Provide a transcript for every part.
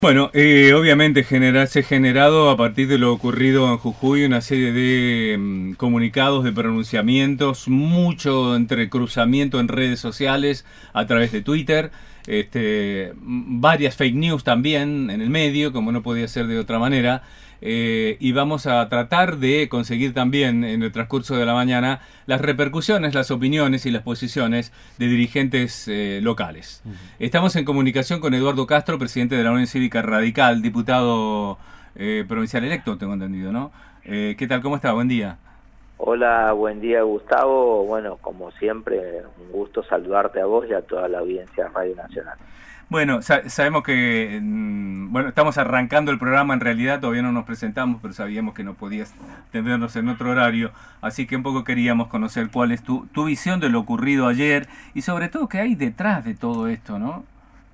Bueno, obviamente se ha generado a partir de lo ocurrido en Jujuy una serie de comunicados, de pronunciamientos, mucho entrecruzamiento en redes sociales a través de Twitter, varias fake news también en el medio, como no podía ser de otra manera. Y vamos a tratar de conseguir también en el transcurso de la mañana las repercusiones, las opiniones y las posiciones de dirigentes locales. Estamos en comunicación con Eduardo Castro, presidente de la Unión Cívica Radical, diputado provincial electo, tengo entendido, ¿no? ¿Qué tal? ¿Cómo está? Buen día. Hola, buen día, Gustavo. Bueno, como siempre, un gusto saludarte a vos y a toda la audiencia de Radio Nacional. Bueno, sabemos que estamos arrancando el programa, en realidad todavía no nos presentamos, pero sabíamos que no podías atendernos en otro horario, así que un poco queríamos conocer cuál es tu visión de lo ocurrido ayer y sobre todo qué hay detrás de todo esto, ¿no?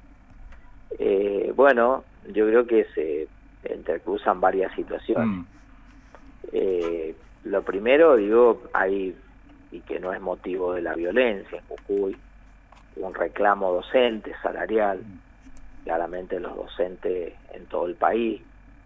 Bueno, yo creo que se entrecruzan varias situaciones. Lo primero, digo, y que no es motivo de la violencia en Jujuy, un reclamo docente, salarial. Claramente los docentes en todo el país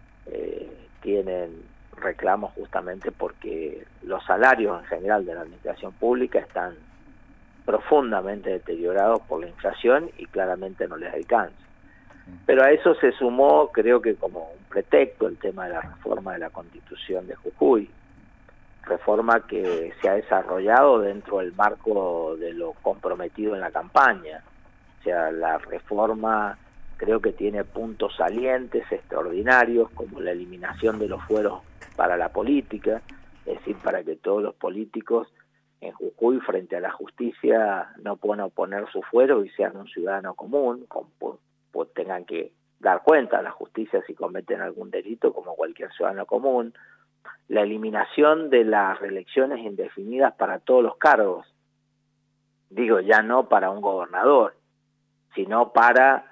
tienen reclamos justamente porque los salarios en general de la administración pública están profundamente deteriorados por la inflación y claramente no les alcanza. Pero a eso se sumó, creo que como un pretexto, el tema de la reforma de la Constitución de Jujuy, reforma que se ha desarrollado dentro del marco de lo comprometido en la campaña. O sea, la reforma creo que tiene puntos salientes, extraordinarios, como la eliminación de los fueros para la política, es decir, para que todos los políticos en Jujuy frente a la justicia no puedan oponer su fuero y sean un ciudadano común, pues tengan que dar cuenta a la justicia si cometen algún delito como cualquier ciudadano común. La eliminación de las reelecciones indefinidas para todos los cargos, digo, ya no para un gobernador, sino para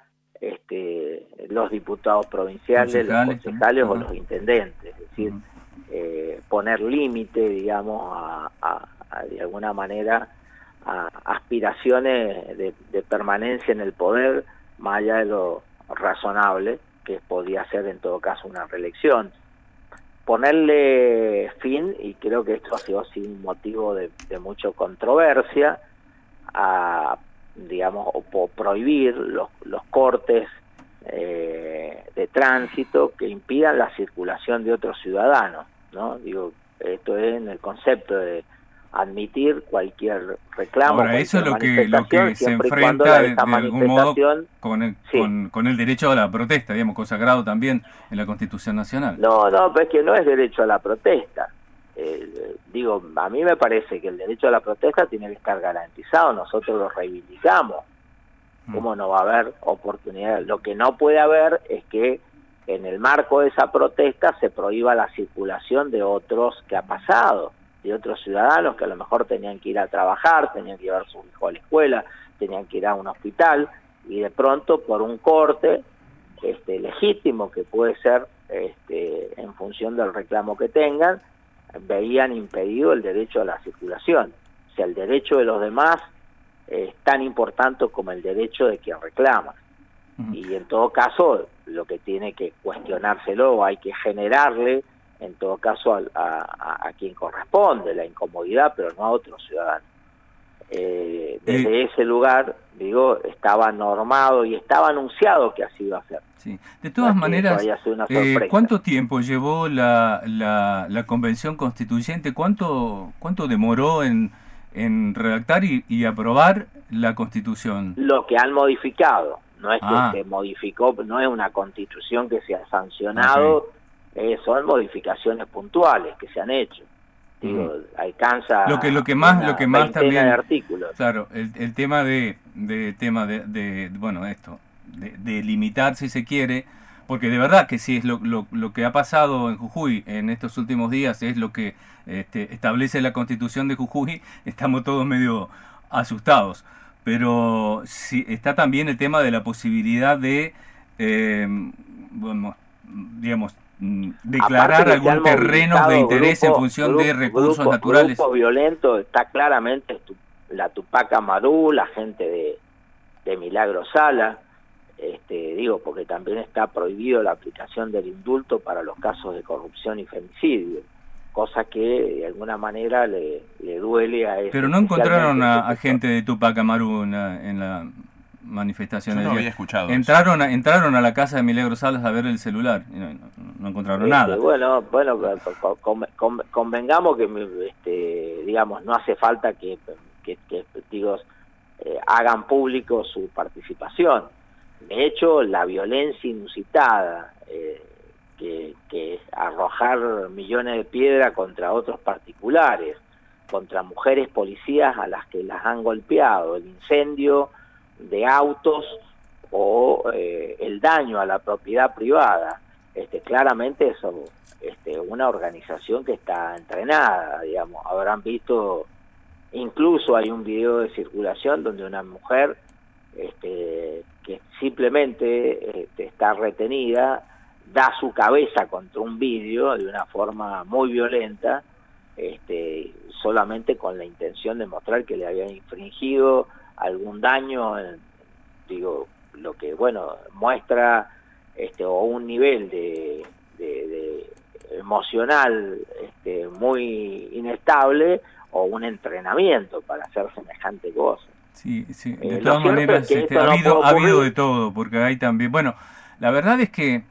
los diputados provinciales, los concejales o los intendentes, es decir, poner límite, digamos, a de alguna manera a aspiraciones de permanencia en el poder, más allá de lo razonable que podía ser en todo caso una reelección. Ponerle fin, y creo que esto ha sido sin motivo de mucha controversia, a, digamos, o prohibir los cortes de tránsito que impidan la circulación de otros ciudadanos, ¿no? Digo, esto es en el concepto de admitir cualquier reclamo. Ahora, eso es lo que se enfrenta de algún modo con el derecho a la protesta, digamos, consagrado también en la Constitución Nacional. No, pero es que no es derecho a la protesta. Digo, a mí me parece que el derecho a la protesta tiene que estar garantizado, nosotros lo reivindicamos. ¿Cómo no va a haber oportunidad? Lo que no puede haber es que en el marco de esa protesta se prohíba la circulación de otros que ha pasado, de otros ciudadanos que a lo mejor tenían que ir a trabajar, tenían que llevar a sus hijos a la escuela, tenían que ir a un hospital, y de pronto por un corte legítimo que puede ser en función del reclamo que tengan, veían impedido el derecho a la circulación. O sea, el derecho de los demás es tan importante como el derecho de quien reclama. Y en todo caso, lo que tiene que cuestionárselo, hay que generarle, en todo caso, a quien corresponde la incomodidad, pero no a otro ciudadano. Desde ese lugar, digo, estaba normado y estaba anunciado que así iba a ser. Sí. De todas maneras, ¿cuánto tiempo llevó la Convención Constituyente? ¿Cuánto demoró en redactar y aprobar la Constitución? Lo que han modificado, no es que se modificó, no es una Constitución que se ha sancionado, son modificaciones puntuales que se han hecho. Digo, alcanza lo que más también de artículos. Claro, el tema de limitar, si se quiere, porque de verdad que sí es lo que ha pasado en Jujuy en estos últimos días, es lo que establece la Constitución de Jujuy. Estamos todos medio asustados, pero sí está también el tema de la posibilidad de digamos, declarar algún terreno de interés en función de recursos naturales. Grupo violento está claramente la Tupac Amaru, la gente de Milagro Sala, digo, porque también está prohibido la aplicación del indulto para los casos de corrupción y femicidio, cosa que de alguna manera le duele a ese. Pero no encontraron a gente de Tupac Amaru en la manifestación. Yo no había escuchado entraron a la casa de Milagros Salas a ver el celular y no encontraron nada. Bueno, convengamos que digamos, no hace falta que testigos hagan público su participación. De hecho, la violencia inusitada, que es arrojar millones de piedras contra otros particulares, contra mujeres policías a las que las han golpeado, el incendio de autos o el daño a la propiedad privada, claramente eso, una organización que está entrenada, digamos. Habrán visto, incluso hay un video de circulación donde una mujer que simplemente está retenida, da su cabeza contra un vidrio de una forma muy violenta, solamente con la intención de mostrar que le habían infringido algún daño, digo, lo que, bueno, muestra o un nivel de emocional muy inestable, o un entrenamiento para hacer semejante cosa. Sí, de todas maneras ha habido de todo, porque hay también, bueno, la verdad es que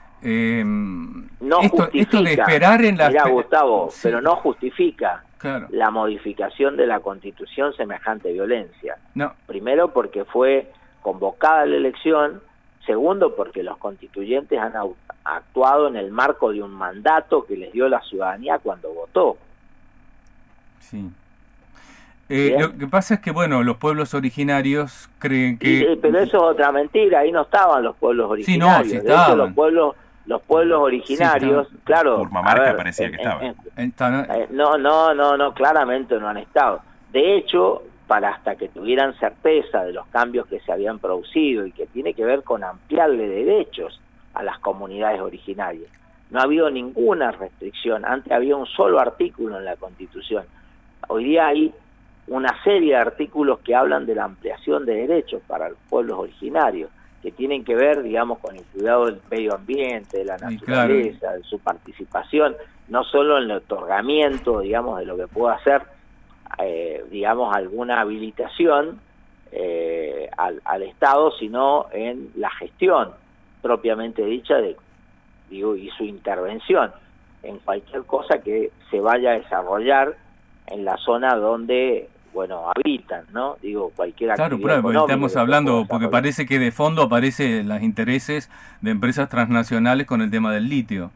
esto de esperar en la... Mirá, Gustavo, sí, pero no justifica, claro, la modificación de la Constitución semejante violencia. No. Primero, porque fue convocada la elección. Segundo, porque los constituyentes han actuado en el marco de un mandato que les dio la ciudadanía cuando votó. Sí. Lo que pasa es que, bueno, los pueblos originarios creen que... pero eso es otra mentira, ahí no estaban los pueblos originarios. Sí, no, sí de hecho, los pueblos sí, originarios, claro... Purmamarca parecía que estaban. No, claramente no han estado. De hecho, hasta que tuvieran certeza de los cambios que se habían producido, y que tiene que ver con ampliarle derechos a las comunidades originarias, no ha habido ninguna restricción. Antes había un solo artículo en la Constitución. Hoy día hay una serie de artículos que hablan de la ampliación de derechos para los pueblos originarios, que tienen que ver, digamos, con el cuidado del medio ambiente, de la naturaleza, claro, de su participación, no solo en el otorgamiento, digamos, de lo que pueda hacer, digamos, alguna habilitación al Estado, sino en la gestión propiamente dicha y su intervención en cualquier cosa que se vaya a desarrollar en la zona donde, bueno, habitan, ¿no? Digo, cualquier actividad. Claro, pero estamos hablando, porque parece que de fondo aparecen los intereses de empresas transnacionales con el tema del litio.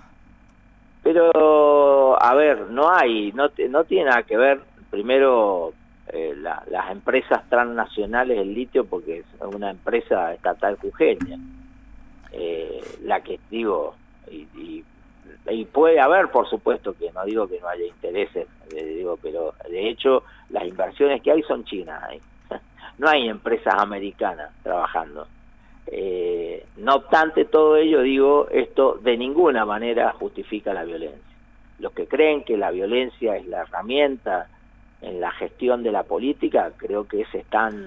Pero, a ver, no tiene nada que ver, primero, las empresas transnacionales del litio, porque es una empresa estatal jujeña, la que, digo, y puede haber, por supuesto, que no digo que no haya intereses, pero de hecho las inversiones que hay son chinas ahí. No hay empresas americanas trabajando. No obstante todo ello, digo, esto de ninguna manera justifica la violencia. Los que creen que la violencia es la herramienta en la gestión de la política, creo que se están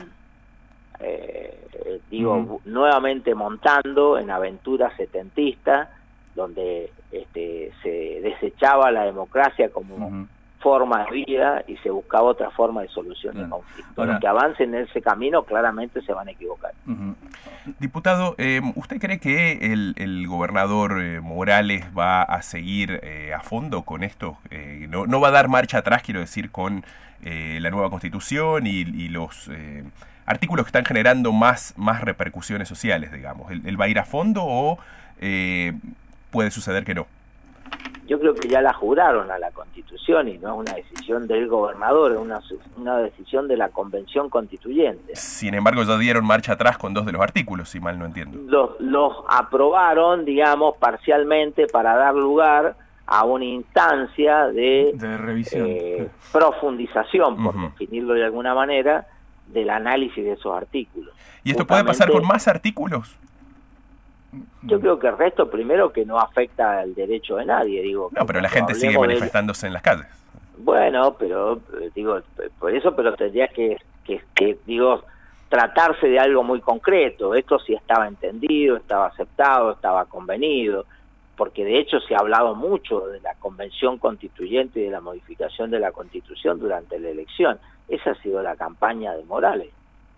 nuevamente montando en aventuras setentistas, donde se desechaba la democracia como forma de vida y se buscaba otra forma de solución de conflicto. Los que avancen en ese camino claramente se van a equivocar. Diputado, ¿usted cree que el gobernador Morales va a seguir a fondo con esto? ¿No va a dar marcha atrás, quiero decir, con la nueva Constitución y los artículos que están generando más repercusiones sociales, digamos? ¿Él va a ir a fondo o puede suceder que no? Yo creo que ya la juraron a la Constitución y no es una decisión del gobernador, es una decisión de la Convención Constituyente. Sin embargo, ya dieron marcha atrás con 2 de los artículos, si mal no entiendo. Los aprobaron, digamos, parcialmente para dar lugar a una instancia de revisión, profundización, por definirlo de alguna manera, del análisis de esos artículos. ¿Y esto puede pasar con más artículos? Yo creo que el resto, primero, que no afecta al derecho de nadie, digo. No, pero la gente sigue manifestándose en las calles. Bueno, pero digo, por eso, pero tendría que digo, tratarse de algo muy concreto. Esto sí estaba entendido, estaba aceptado, estaba convenido, porque de hecho se ha hablado mucho de la convención constituyente y de la modificación de la Constitución durante la elección. Esa ha sido la campaña de Morales.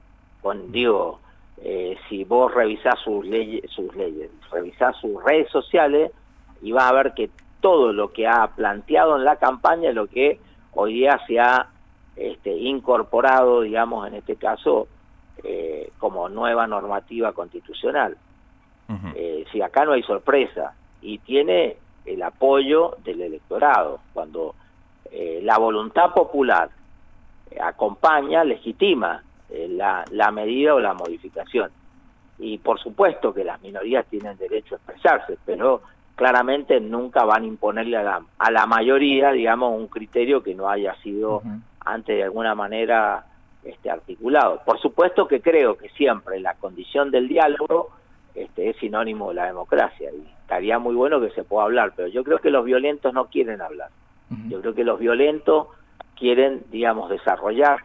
Si vos revisás sus leyes, revisás sus redes sociales, y vas a ver que todo lo que ha planteado en la campaña es lo que hoy día se ha incorporado, digamos, en este caso, como nueva normativa constitucional. Si acá no hay sorpresa, y tiene el apoyo del electorado. Cuando la voluntad popular acompaña, legitima la medida o la modificación. Y por supuesto que las minorías tienen derecho a expresarse, pero claramente nunca van a imponerle a la mayoría, digamos, un criterio que no haya sido antes de alguna manera articulado. Por supuesto que creo que siempre la condición del diálogo es sinónimo de la democracia, y estaría muy bueno que se pueda hablar, pero yo creo que los violentos no quieren hablar. Yo creo que los violentos quieren, digamos, desarrollar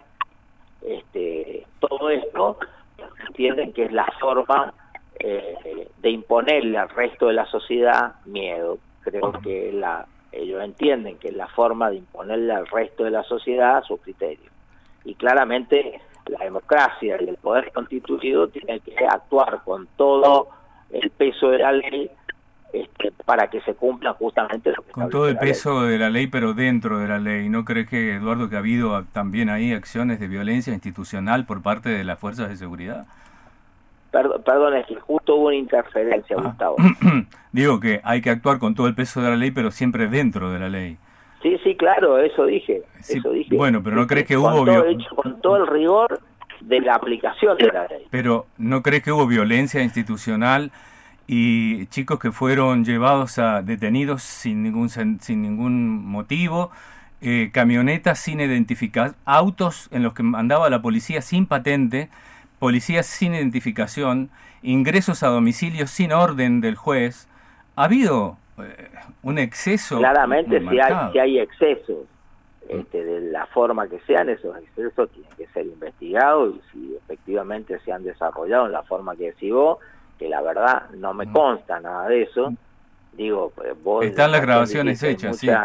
todo esto, entienden que es la forma de imponerle al resto de la sociedad miedo. Creo que ellos entienden que es la forma de imponerle al resto de la sociedad su criterio. Y claramente la democracia y el poder constituido tienen que actuar con todo el peso de la ley para que se cumpla justamente lo que con todo el peso de la ley, pero dentro de la ley. ¿No crees que, Eduardo, que ha habido también ahí acciones de violencia institucional por parte de las fuerzas de seguridad? Perdón, es que justo hubo una interferencia, Gustavo. Digo que hay que actuar con todo el peso de la ley, pero siempre dentro de la ley. Sí, claro, eso dije. Bueno, pero ¿no crees que hubo... con todo el rigor de la aplicación de la ley. Pero ¿no crees que hubo violencia institucional y chicos que fueron llevados detenidos sin ningún motivo, camionetas sin identificar, autos en los que andaba la policía sin patente, policías sin identificación, ingresos a domicilio sin orden del juez? ¿Ha habido un exceso? Claramente si hay excesos, de la forma que sean, esos excesos tienen que ser investigados, y si efectivamente se han desarrollado en la forma que decís vos, que la verdad no me consta nada de eso, digo, vos... Están las grabaciones hechas, sí.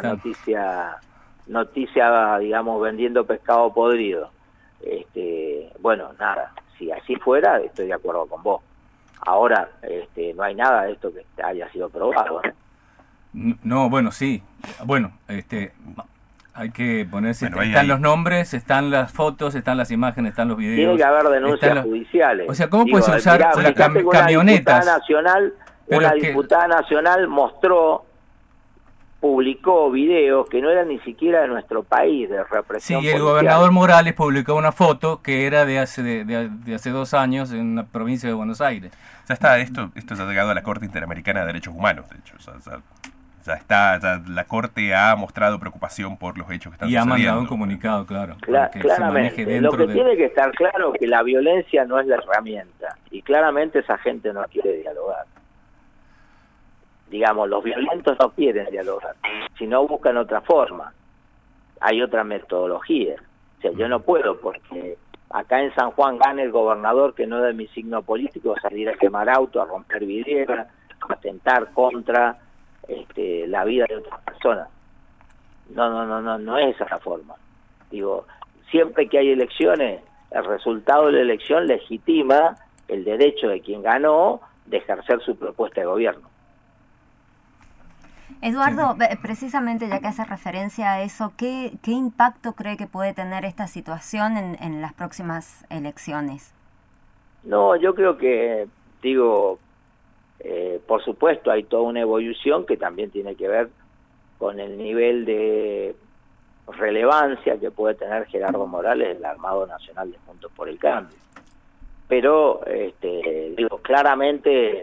Noticia, digamos, vendiendo pescado podrido. Bueno, nada, si así fuera, estoy de acuerdo con vos. Ahora, no hay nada de esto que haya sido probado, ¿no? No, bueno, sí. Bueno, hay que ponerse... están los nombres, están las fotos, están las imágenes, están los videos. Tiene que haber denuncias judiciales. O sea, ¿cómo puedes usar las camionetas? Una diputada nacional publicó videos que no eran ni siquiera de nuestro país, de represión policial. Sí, el gobernador Morales publicó una foto que era de hace 2 años en la provincia de Buenos Aires. O sea, esto ha llegado a la Corte Interamericana de Derechos Humanos, de hecho. La Corte ha mostrado preocupación por los hechos que están sucediendo. Y ha mandado un comunicado, claro. Claramente. Lo que tiene que estar claro es que la violencia no es la herramienta. Y claramente esa gente no quiere dialogar. Digamos, los violentos no quieren dialogar, sino buscan otra forma. Hay otra metodología. O sea, yo no puedo, porque acá en San Juan gane el gobernador que no es de mi signo político, a salir a quemar autos, a romper vidrieras, a atentar contra la vida de otras personas. No es esa la forma. Digo, siempre que hay elecciones, el resultado de la elección legitima el derecho de quien ganó de ejercer su propuesta de gobierno. Eduardo, precisamente ya que hace referencia a eso, ¿qué impacto cree que puede tener esta situación en las próximas elecciones? No, yo creo que, por supuesto hay toda una evolución que también tiene que ver con el nivel de relevancia que puede tener Gerardo Morales en el Armado Nacional de Juntos por el Cambio. Pero, claramente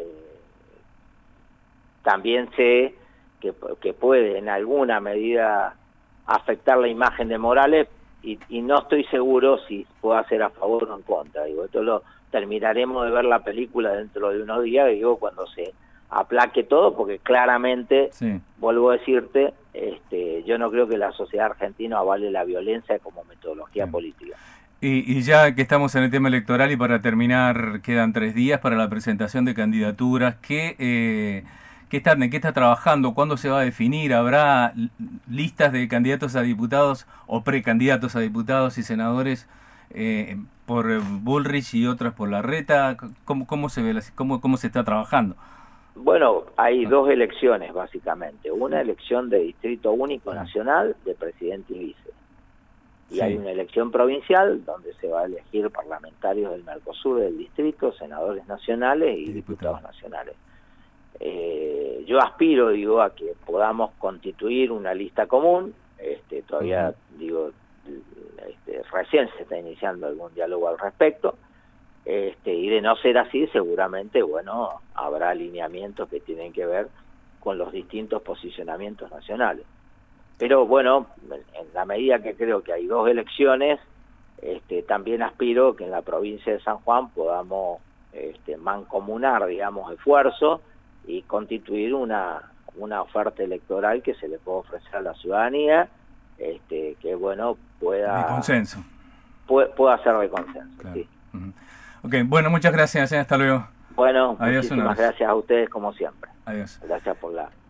también sé que puede en alguna medida afectar la imagen de Morales, y no estoy seguro si pueda ser a favor o en contra. Esto lo terminaremos de ver la película dentro de unos días, cuando se aplaque todo, porque claramente, vuelvo a decirte, yo no creo que la sociedad argentina avale la violencia como metodología política. Y ya que estamos en el tema electoral y para terminar, quedan 3 días para la presentación de candidaturas. ¿En qué está trabajando? ¿Cuándo se va a definir? ¿Habrá listas de candidatos a diputados o precandidatos a diputados y senadores por Bullrich y otras por Larreta? ¿Cómo se ve, cómo se está trabajando? Bueno, hay 2 elecciones básicamente. Una elección de distrito único nacional de presidente y vice. Y hay una elección provincial donde se va a elegir parlamentarios del Mercosur del distrito, senadores nacionales y diputados nacionales. Yo aspiro, a que podamos constituir una lista común. Todavía, recién se está iniciando algún diálogo al respecto. Y de no ser así, seguramente, habrá alineamientos que tienen que ver con los distintos posicionamientos nacionales. Pero en la medida que creo que hay 2 elecciones, también aspiro que en la provincia de San Juan podamos mancomunar, esfuerzos y constituir una oferta electoral que se le pueda ofrecer a la ciudadanía, que pueda... De consenso. Pueda ser de consenso, claro. Sí. Ok, muchas gracias, hasta luego. Bueno, adiós, muchísimas gracias a ustedes como siempre. Adiós. Gracias por la